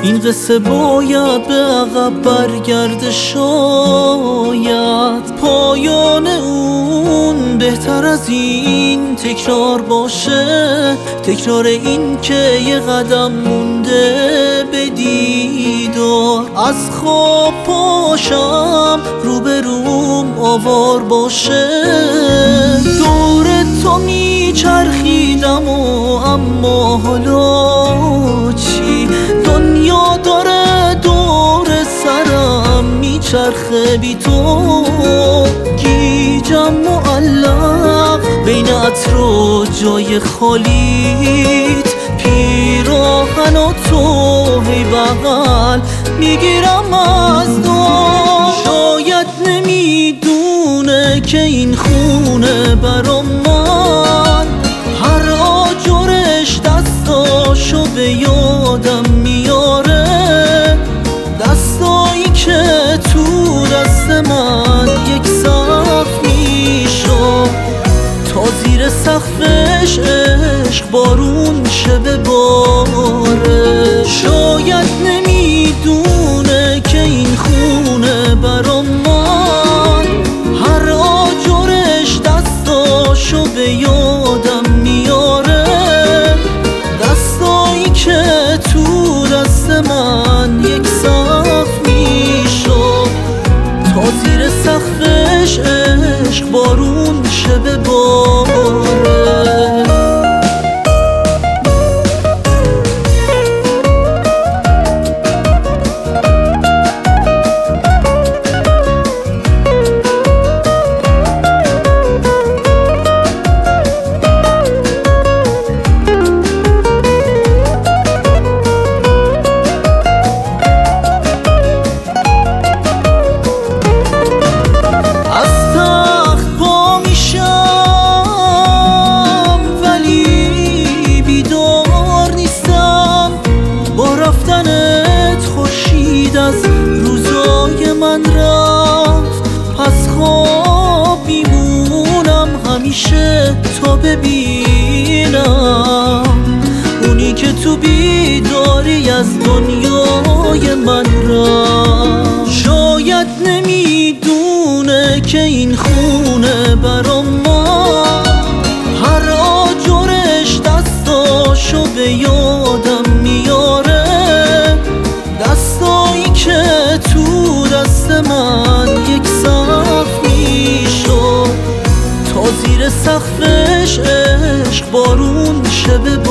این قصه باید به عقب برگرده، شاید پایان اون بهتر از این تکرار باشه، تکرار این که یه قدم مونده به دیدار، از خواب پاشم روبروم آوار باشه. دور تو میچرخیدم اما حالا چی؟ دنیا داره دور سرم میچرخه بی تو، گیجم معلق بین عطر و جای خالیت، پیراهن و تو هی بغل میگیرم از دور. شاید نمیدونه که این خونه برام من، هر آجرش دستاشو به یادم میاره، دستایی که تو دست من یک سقف میشد تا زیر سقفش عشق بارون شه بباره. شاید نمیدونه که این خونه برام من، هر آجرش دستاشو به یادم میاره، دستایی که تو دست من یک سقف میشد تا زیر سقفش عشق بارون شه بباره. از روزای من رفت، پس خواب میمونم همیشه تا ببینم اونی که تو بیداری از دنیای من رفت. شاید نمیدونه که این خونه برام من، هر آجرش دستاشو به یادم میاره، دستایی که تو دست من یک سقف میشد تا زیر سقفش عشق بارون شه